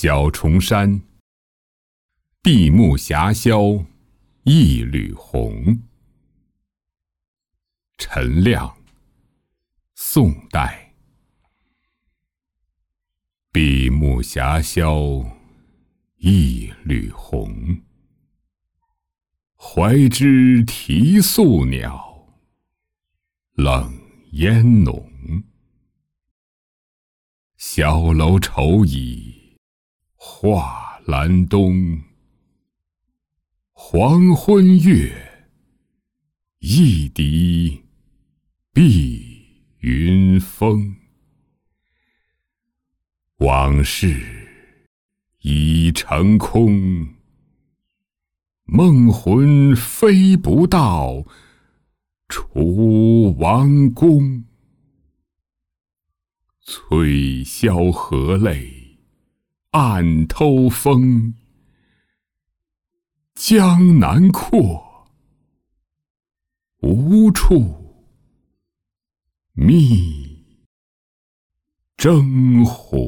小重山，闭目遐销，一缕红。陈亮，宋代。闭目遐销，一缕红。怀枝啼宿鸟，冷烟浓。小楼愁倚画栏东。黄昏月，一笛碧云风。往事已成空，梦魂飞不到楚王宫。翠箫和泪，暗偷风。江南阔，无处觅征鸿。